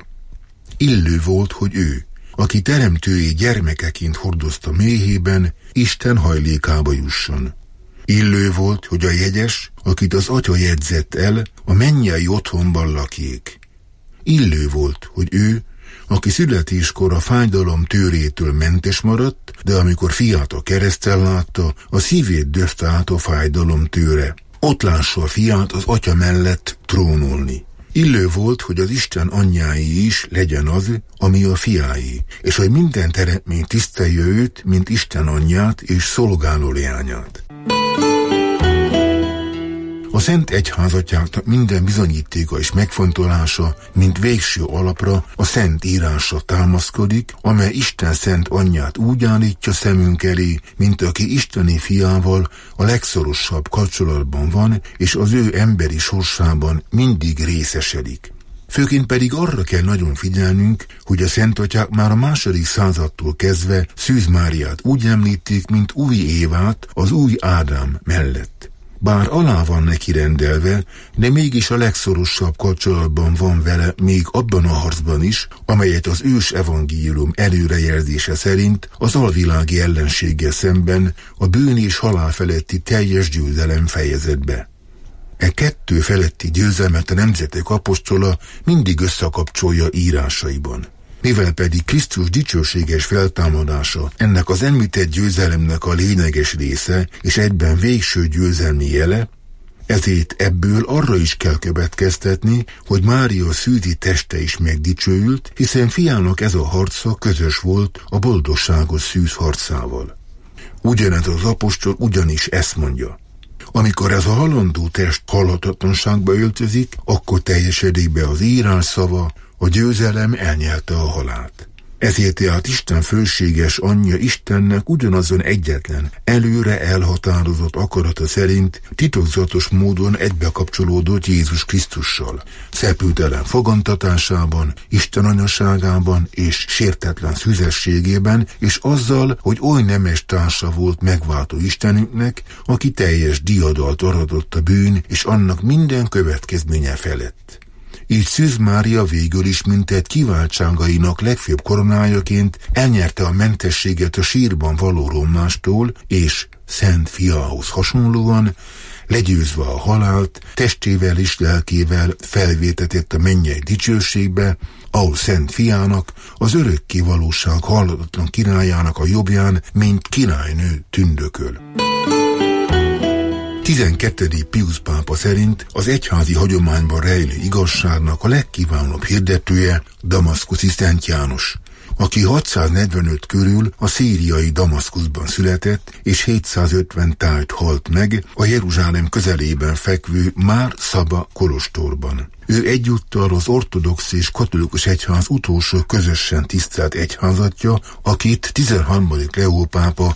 Illő volt, hogy ő, aki teremtői gyermekeként hordozta méhében, Isten hajlékába jusson. Illő volt, hogy a jegyes, akit az Atya jegyzett el, a mennyei otthonban lakjék. Illő volt, hogy ő, aki születéskor a fájdalom tőrétől mentes maradt, de amikor fiát a kereszten látta, a szívét döfte át a fájdalom tőre. Ott lássa a fiát az Atya mellett trónolni. Illő volt, hogy az Isten anyjái is legyen az, ami a fiái, és hogy minden teremtmény tisztelje őt, mint Isten anyját és szolgáló leányát. A Szent Egyházatjáknak minden bizonyítéka és megfontolása, mint végső alapra a Szent Írásra támaszkodik, amely Isten szent anyját úgy állítja szemünk elé, mint aki isteni fiával a legszorosabb kapcsolatban van, és az ő emberi sorsában mindig részesedik. Főként pedig arra kell nagyon figyelnünk, hogy a szentatyák már a II. Századtól kezdve Szűz Máriát úgy említik, mint új Évát az új Ádám mellett. Bár alá van neki rendelve, de mégis a legszorosabb kapcsolatban van vele még abban a harcban is, amelyet az ős evangélium előrejelzése szerint az alvilági ellenséggel szemben a bűn és halál feletti teljes győzelem fejezett be. E kettő feletti győzelmet a nemzetek apostola mindig összekapcsolja írásaiban. Mivel pedig Krisztus dicsőséges feltámadása ennek az említett győzelemnek a lényeges része és egyben végső győzelmi jele, ezért ebből arra is kell következtetni, hogy Mária szűzi teste is megdicsőült, hiszen fiának ez a harca közös volt a boldogságos Szűz harcával. Ugyanez az apostol ugyanis ezt mondja: amikor ez a halandó test halhatatlanságba öltözik, akkor teljesedik be az írás szava, a győzelem elnyelte a halált. Ezért tehát Isten fölséges anyja Istennek ugyanazon egyetlen, előre elhatározott akarata szerint titokzatos módon egybekapcsolódott Jézus Krisztussal, szepültelen fogantatásában, Isten anyaságában és sértetlen szüzességében, és azzal, hogy oly nemes társa volt megváltó Istenünknek, aki teljes diadalt aratott a bűn és annak minden következménye felett. Így Szűz Mária végül is mintegy kiváltságainak legfőbb koronájaként elnyerte a mentességet a sírban való romlástól, és Szent Fiához hasonlóan, legyőzve a halált, testével és lelkével felvétetett a mennyei dicsőségbe, ahol Szent Fiának, az örökké valóság halhatatlan királyának a jobbján, mint királynő tündököl. 12. Piusz pápa szerint az egyházi hagyományban rejlő igazságnak a legkiválóbb hirdetője Damaszkuszi Szent János, aki 645 körül a szíriai Damaszkuszban született, és 750 tájt halt meg a Jeruzsálem közelében fekvő Már Szaba kolostorban. Ő egyúttal az ortodox és katolikus egyház utolsó közösen tisztelt egyházatja, akit 13. Leó pápa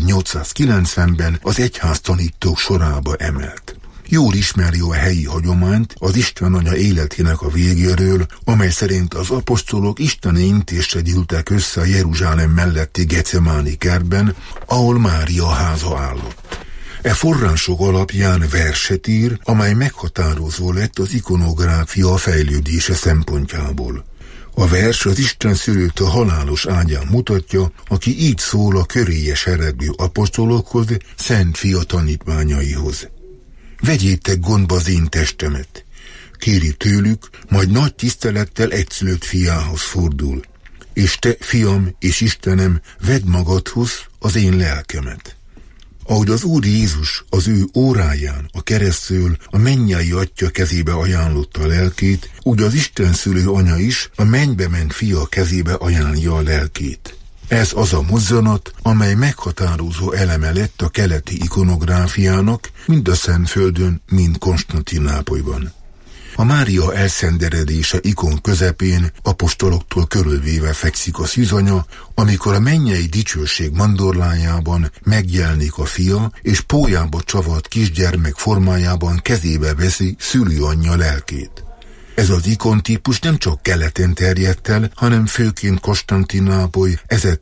1890-ben az egyház tanítók sorába emelt. Jól ismeri a helyi hagyományt az Isten Anya életének a végéről, amely szerint az apostolok isteni intésre gyűltek össze a Jeruzsálem melletti Gecemáni kertben, ahol Mária háza állott. E források alapján verset ír, amely meghatározó lett az ikonográfia fejlődése szempontjából. A vers az Isten szülőt a halálos ágyán mutatja, aki így szól a köréje seregű apostolokhoz, Szent Fia tanítványaihoz. Vegyétek gondba az én testemet, kéri tőlük, majd nagy tisztelettel egyszülött fiához fordul. És te, fiam és Istenem, vedd magadhoz az én lelkemet. Ahogy az Úr Jézus az ő óráján, a keresztől a mennyei Atya kezébe ajánlotta a lelkét, úgy az Isten szülő anya is a mennybe ment fia kezébe ajánlja a lelkét. Ez az a mozzanat, amely meghatározó eleme lett a keleti ikonográfiának, mind a Szentföldön, mind Konstantinápolyban. A Mária elszenderedése ikon közepén apostoloktól körülvéve fekszik a szűzanya, amikor a mennyei dicsőség mandorlájában megjelenik a fia, és pólyába csavart kisgyermek formájában kezébe veszi szülőanyja lelkét. Ez az ikontípus nem csak keleten terjedt el, hanem főként Konstantinápoly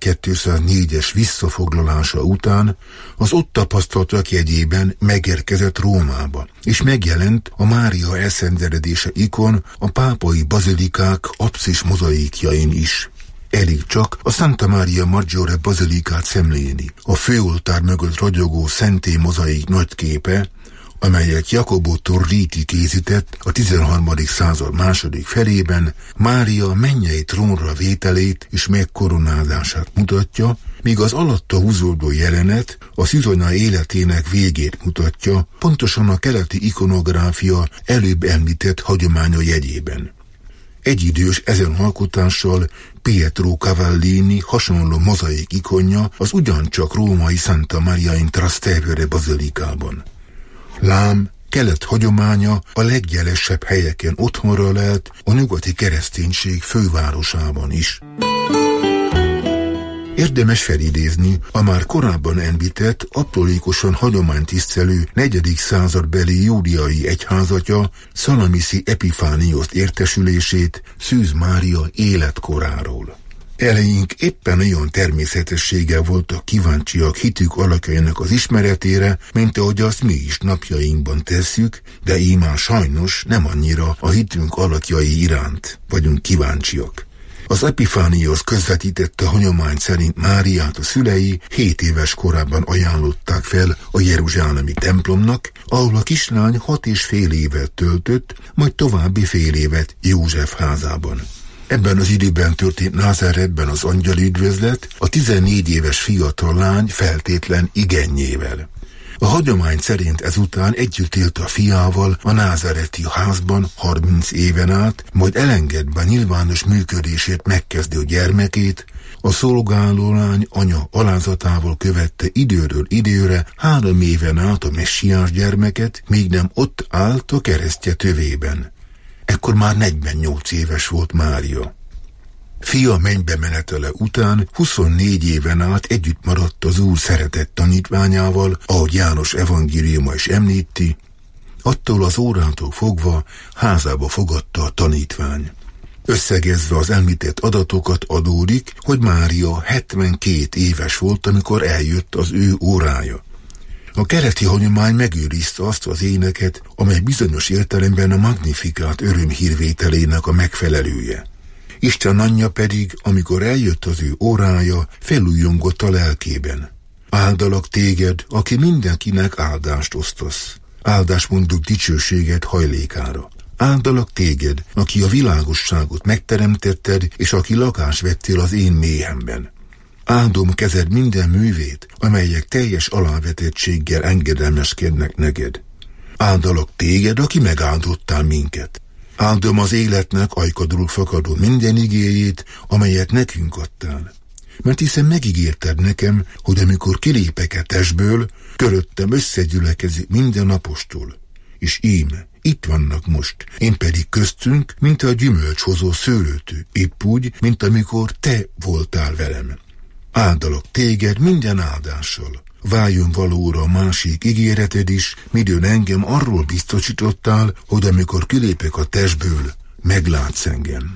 1204-es visszafoglalása után az ott tapasztaltak jegyében megérkezett Rómába, és megjelent a Mária elszenderedése ikon a pápai bazilikák apszis mozaikjain is. Elég csak a Santa Maria Maggiore bazilikát szemlélni, a főoltár mögött ragyogó szentély mozaik nagy képe, amelyet Jacopo Torriti készített a 13. század második felében, Mária mennyei trónra vételét és megkoronázását mutatja, míg az alatta húzódó jelenet a szűzanya életének végét mutatja, pontosan a keleti ikonográfia előbb említett hagyománya jegyében. Egyidős ezen alkotással Pietro Cavallini hasonló mozaik ikonja az ugyancsak római Santa Maria in Trastevere bazilikában. Lám, kelet hagyománya a legjelesebb helyeken otthonra lelt a nyugati kereszténység fővárosában is. Érdemes felidézni a már korábban említett, aprólékosan hagyománytisztelő 4. századbeli júliai egyházatja Salamiszi Epifánioszt értesülését Szűz Mária életkoráról. Eleink éppen olyan természetessége voltak kíváncsiak hitük alakjainak az ismeretére, mint ahogy azt mi is napjainkban tesszük, de íme sajnos nem annyira a hitünk alakjai iránt vagyunk kíváncsiak. Az Epifánios közvetítette hagyomány szerint Máriát a szülei 7 éves korában ajánlották fel a jeruzsálemi templomnak, ahol a kislány 6,5 évet töltött, majd további fél évet József házában. Ebben az időben történt Názáretben az angyali üdvözlet a 14 éves fiatal lány feltétlen igennyével. A hagyomány szerint ezután együtt élt a fiával a názáreti házban 30 éven át, majd elengedve nyilvános működését megkezdő gyermekét, a szolgáló lány anya alázatával követte időről időre 3 éven át a messiás gyermeket, míg nem ott állt a keresztje tövében. Ekkor már 48 éves volt Mária. Fia mennybe menetele után 24 éven át együtt maradt az Úr szeretett tanítványával, ahogy János evangéliuma is említi, attól az órától fogva házába fogadta a tanítvány. Összegezve az említett adatokat adódik, hogy Mária 72 éves volt, amikor eljött az ő órája. A keleti hagyomány megőrizte azt az éneket, amely bizonyos értelemben a Magnificat örömhírvételének a megfelelője. Isten anyja pedig, amikor eljött az ő órája, felújjongott a lelkében. Áldalak téged, aki mindenkinek áldást osztasz. Áldást mondok dicsőséget hajlékára. Áldalak téged, aki a világosságot megteremtetted, és aki lakást vettél az én méhemben. Áldom kezed minden művét, amelyek teljes alávetettséggel engedelmeskednek neked. Áldalak téged, aki megáldottál minket. Áldom az életnek ajkadról fakadó minden igéjét, amelyet nekünk adtál. Mert hiszen megígérted nekem, hogy amikor kilépek a testből, köröttem összegyülekezik minden apostol. És íme, itt vannak most, én pedig köztünk, mint a gyümölcshozó szőlőtő, épp úgy, mint amikor te voltál velem. Áldalak téged minden áldással. Váljon valóra a másik ígéreted is, midőn engem arról biztosítottál, hogy amikor kilépek a testből, meglátsz engem.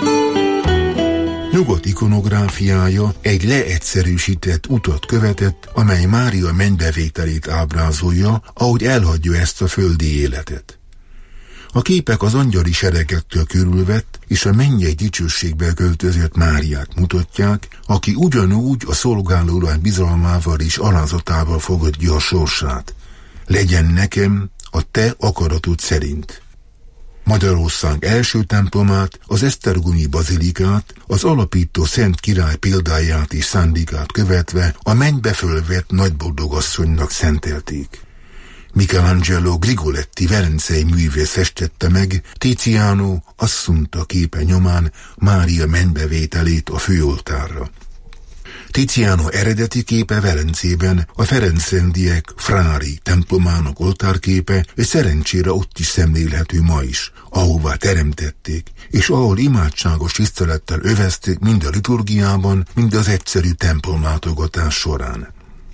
Nyugodt ikonográfiája egy leegyszerűsített utat követett, amely Mária mennybevételét ábrázolja, ahogy elhagyja ezt a földi életet. A képek az angyali seregektől körülvett és a mennyei dicsőségbe költözött Máriát mutatják, aki ugyanúgy a szolgálólány bizalmával és alázatával fogadja a sorsát. Legyen nekem a te akaratod szerint. Magyarország első templomát, az Esztergomi bazilikát, az alapító Szent Király példáját és szándékát követve a mennybe fölvett nagyboldogasszonynak szentelték. Michelangelo Grigoletti velencei művész festette meg Tiziano Assunta képe nyomán Mária mennybevételét a főoltárra. Tiziano eredeti képe Velencében a Ferencrendiek Frári templomának oltárképe, és szerencsére ott is szemlélhető ma is, ahová teremtették, és ahol imádságos tisztelettel övezték mind a liturgiában, mind az egyszerű templomlátogatás során.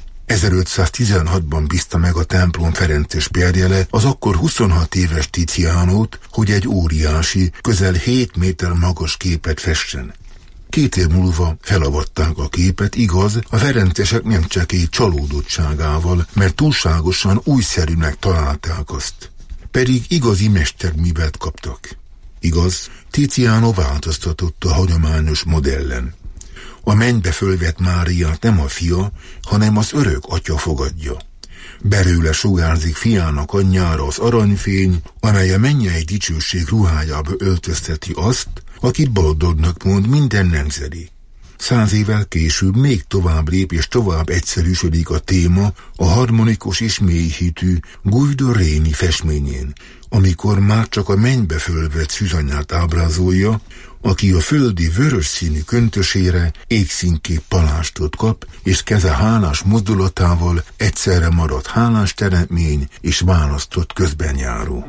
1516-ban bízta meg a templom ferences pérjele az akkor 26 éves Tizianót, hogy egy óriási, közel 7 méter magas képet fessen. 2 év múlva felavatták a képet, igaz, a ferencesek nem csak egy csalódottságával, mert túlságosan újszerűnek találták azt. Pedig igazi mesterművet kaptak. Igaz, Tiziano változtatott a hagyományos modellen. A mennybe fölvett Máriát nem a fia, hanem az örök atya fogadja. Belőle sugárzik fiának anyjára az aranyfény, amely a mennyei dicsőség ruhájába öltözteti azt, akit boldognak mond minden nemzedi. 100 évvel később még tovább lép és tovább egyszerűsödik a téma a harmonikus és mélyhitű Guido Reni festményén, amikor már csak a mennybe fölvett szűzanyát ábrázolja, aki a földi vörös színű köntösére égszínképp palástot kap, és keze hálás mozdulatával egyszerre marad hálás teremtmény és választott közbenjáró.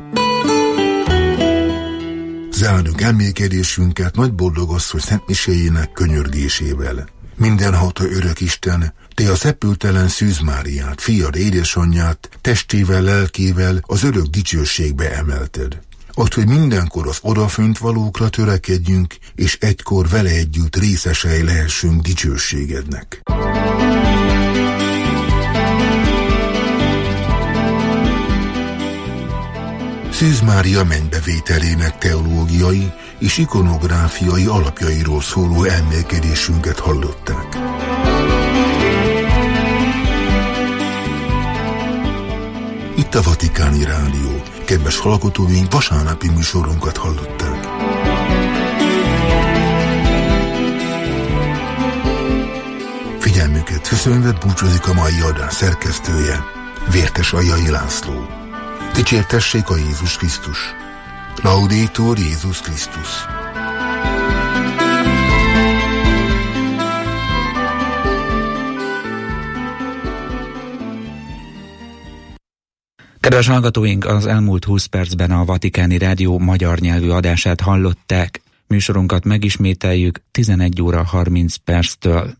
Zárjuk emlékedésünket nagy boldogasszony szentmiséjének könyörgésével. Mindenható örök Isten, te a szepültelen Szűz Máriát, fiad édesanyját, testével, lelkével az örök dicsőségbe emelted. Add, hogy mindenkor az odafönt valókra törekedjünk, és egykor vele együtt részesei lehessünk dicsőségednek. Szűz Mária mennybevételének teológiai és ikonográfiai alapjairól szóló elmélkedésünket hallották. Itt a Vatikáni Rádió. Kedves hallgatóink, vasárnapi műsorunkat hallották. Figyelmüket köszönve búcsúzik a mai adás szerkesztője, Vértes Ajai László. Dicsértessék a Jézus Krisztus! Laudetur Jézus Krisztus! Kedves hallgatóink, az elmúlt 20 percben a Vatikáni Rádió magyar nyelvű adását hallották. Műsorunkat megismételjük 11 óra 30 perctől.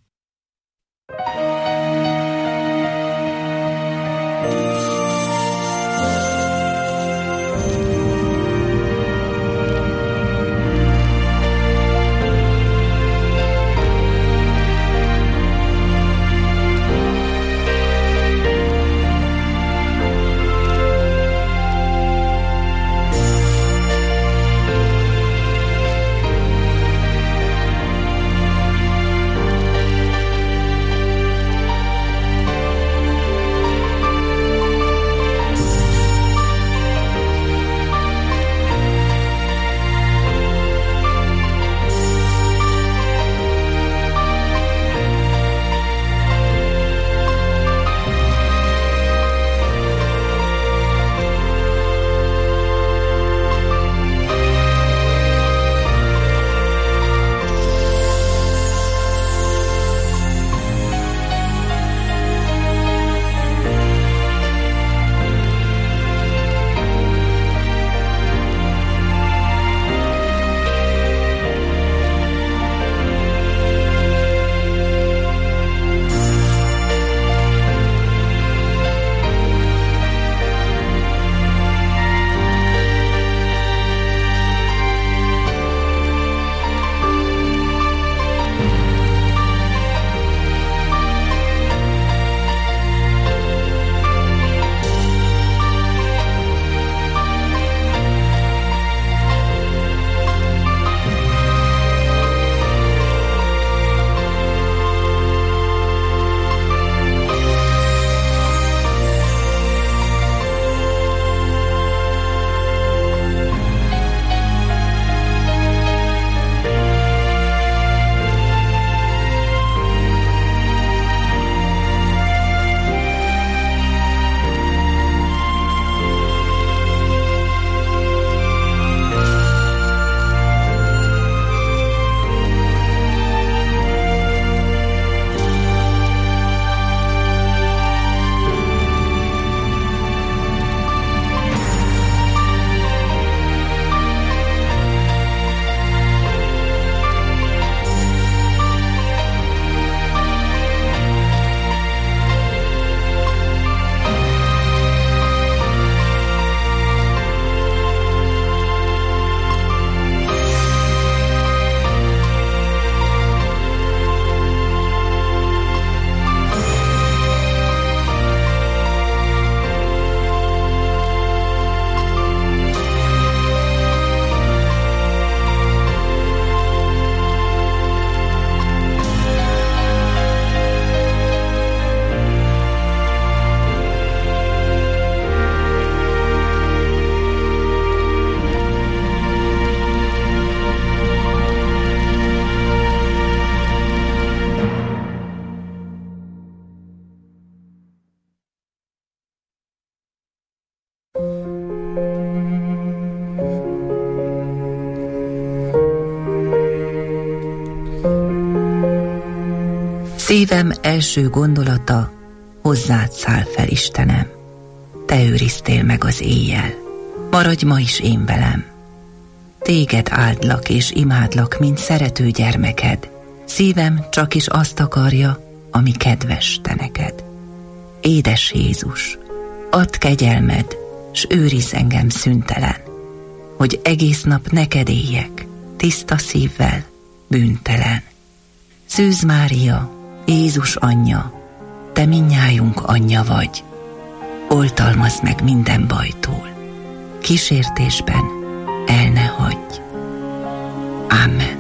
Szívem első gondolata, hozzád száll fel, Istenem. Te őriztél meg az éjjel, maradj ma is én velem. Téged áldlak és imádlak, mint szerető gyermeked. Szívem csak is azt akarja, ami kedves te neked. Édes Jézus, add kegyelmed, s őrizz engem szüntelen, hogy egész nap neked éljek, tiszta szívvel, bűntelen. Szűz Mária, Jézus anyja, te mindnyájunk anyja vagy. Oltalmazd meg minden bajtól, kísértésben el ne hagyj. Amen.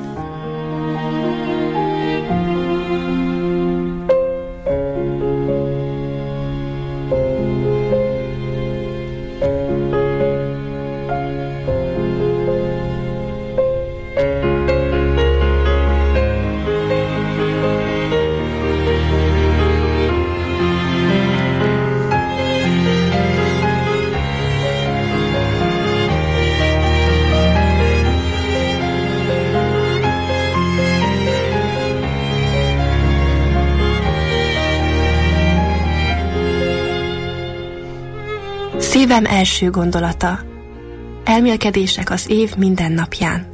Szívem első gondolata. Elmélkedések az év minden napján.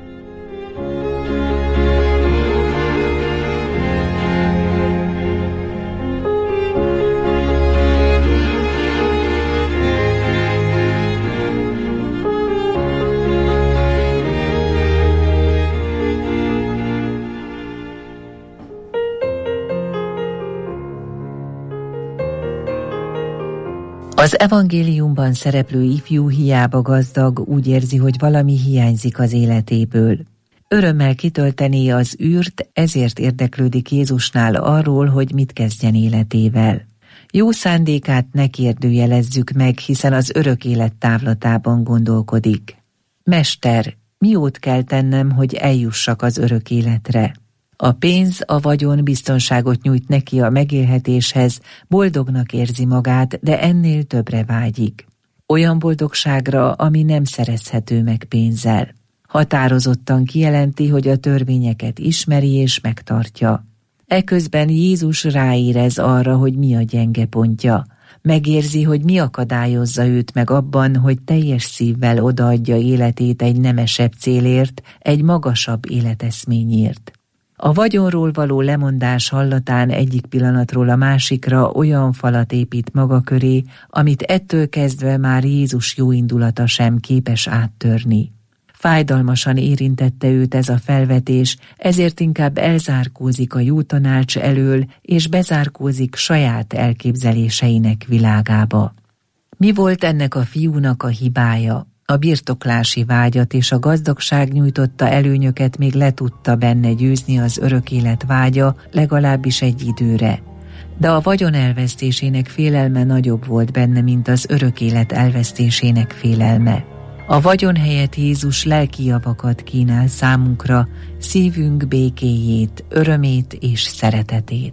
Az evangéliumban szereplő ifjú hiába gazdag, úgy érzi, hogy valami hiányzik az életéből. Örömmel kitöltené az űrt, ezért érdeklődik Jézusnál arról, hogy mit kezdjen életével. Jó szándékát ne kérdőjelezzük meg, hiszen az örök élet távlatában gondolkodik. Mester, miót kell tennem, hogy eljussak az örök életre? A pénz, a vagyon biztonságot nyújt neki a megélhetéshez, boldognak érzi magát, de ennél többre vágyik. Olyan boldogságra, ami nem szerezhető meg pénzzel. Határozottan kijelenti, hogy a törvényeket ismeri és megtartja. Eközben Jézus ráérez arra, hogy mi a gyenge pontja. Megérzi, hogy mi akadályozza őt meg abban, hogy teljes szívvel odaadja életét egy nemesebb célért, egy magasabb életeszményért. A vagyonról való lemondás hallatán egyik pillanatról a másikra olyan falat épít maga köré, amit ettől kezdve már Jézus jóindulata sem képes áttörni. Fájdalmasan érintette őt ez a felvetés, ezért inkább elzárkózik a jó tanács elől, és bezárkózik saját elképzeléseinek világába. Mi volt ennek a fiúnak a hibája? A birtoklási vágyat és a gazdagság nyújtotta előnyöket még le tudta benne győzni az örök élet vágya, legalábbis egy időre. De a vagyon elvesztésének félelme nagyobb volt benne, mint az örök élet elvesztésének félelme. A vagyon helyett Jézus lelki javakat kínál számunkra, szívünk békéjét, örömét és szeretetét.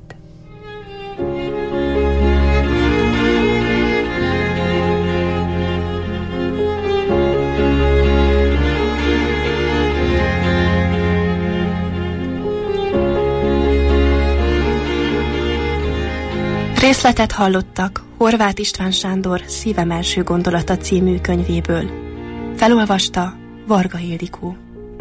Részletet hallottak Horváth István Sándor Szívem első gondolata című könyvéből. Felolvasta Varga Ildikó.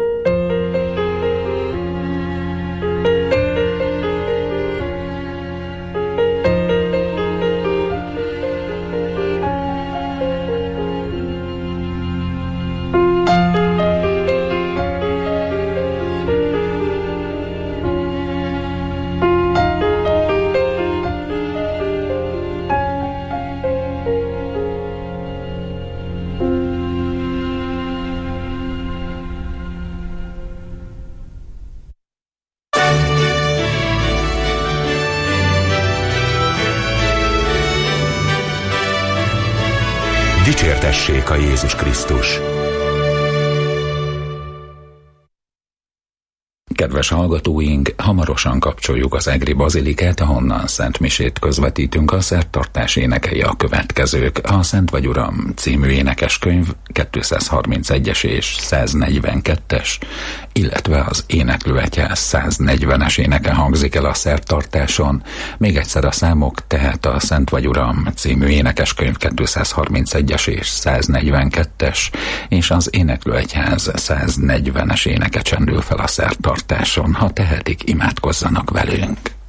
Dicsértessék a Jézus Krisztus! Kedves hallgatóink, hamarosan kapcsoljuk az egri bazilikát, ahonnan szentmisét közvetítünk. A szertartás énekei a következők: a Szent vagy Uram című énekeskönyv 231-es és 142-es, illetve az éneklőegyház 140-es éneke hangzik el a szertartáson. Még egyszer a számok, tehát a Szent vagy Uram című énekeskönyv 231-es és 142-es, és az éneklőegyház 140-es éneke csendül fel a szertartáson. Ha tehetik, imádkozzanak velünk.